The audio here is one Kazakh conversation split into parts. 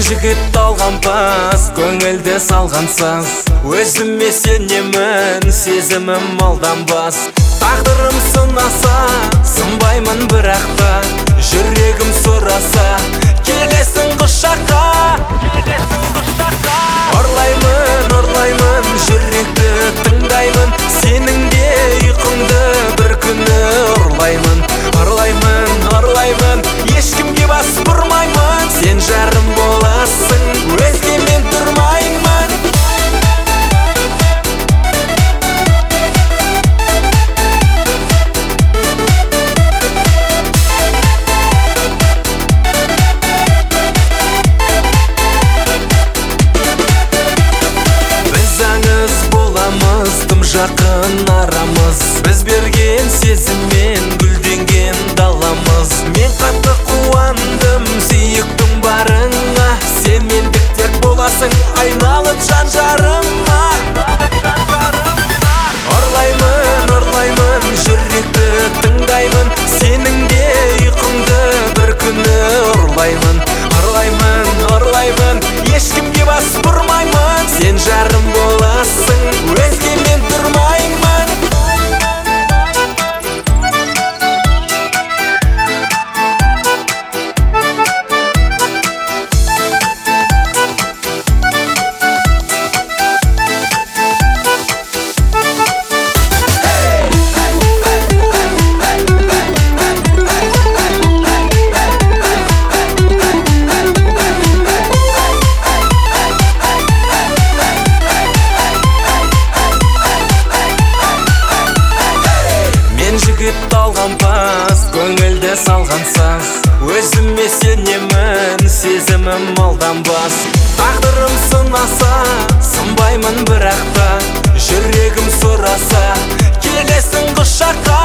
жігіт талғампаз, көңілді салғансыз. Өзіме сенемін, сезімім алданбас. Тағдырым сынаса, сынбаймын бірақта. Жүрегім сұраса, келесің құшаққа. Ұрлаймын, жүректі тыңдаймын. Сенің де ұйқыңды бір күні ұрлаймын. Ешкімге бас бұрмаймын. Сен жарым боласың, өзгемен тұрмаймын. Біз аңыз боламыз, тым жақын арамыз. Біз берген сезіммен гүлденген даламыз. Мен қатты қуандым сүйіктің барыңа. Сен мендіктер боласың, айналып жан жарыма. Ұрлаймын, жүректі тыңдаймын. Сенің де ұйқыңды бір күні ұрлаймын. Ешкімге бас бұрмаймын. Сен жарым боласың, өзгемен тұрмаймын. Жігіт талғампаз, көңілді салғансыз. Өзіме сенемін, сезімім алданбас. Тағдырым сынаса, сынбаймын бірақта. Жүрегім сұраса, келесің құшаққа.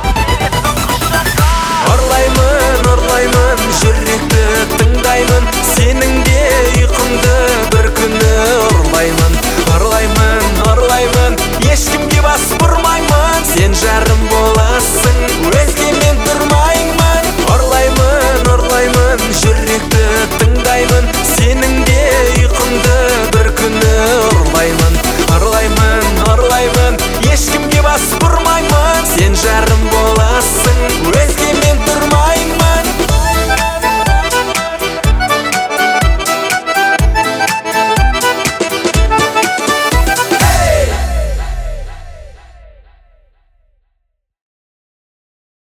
Ұрлаймын, жүректі тыңдаймын. Сенің де ұйқыңды бір күні ұрлаймын. Ешкімге бас бұрмаймын. Сен жарым боласың, өзгемен тұрмаймын. Ұрлаймын, жүректі тыңдаймын. Сенің де ұйқыңды бір күні ұрлаймын. Ешкімге бас бұрмаймын. Сен жарым боласың, өзгемен